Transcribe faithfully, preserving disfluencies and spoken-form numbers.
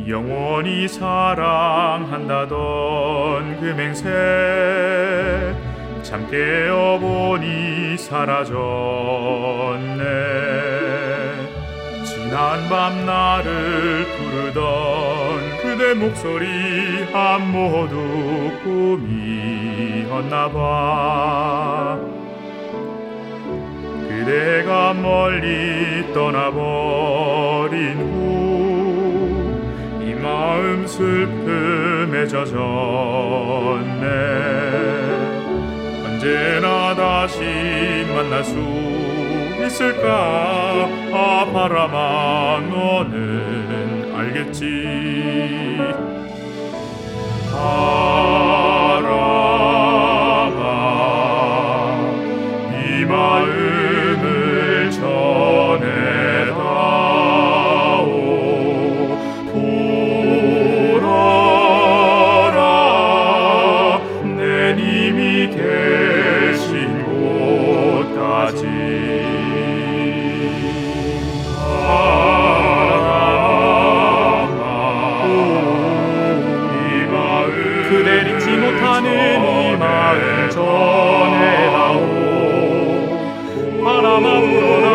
영원히 사랑한다던 그 맹세 잠 깨어보니 사라졌네. 지난 밤 나를 부르던 그대 목소리 한 모두 꿈이었나봐. 그대가 멀리 떠나버린 후 이 마음 슬픔에 젖었네. 언제나 다시 만날 수 있을까? 아 바람아 너는 알겠지. 바람아 이 마음을 전해다오. 돌아라 내 님이 계신 곳까지. 그댈 잊지 못하는 이 마음 전해다오. 바람아 불어라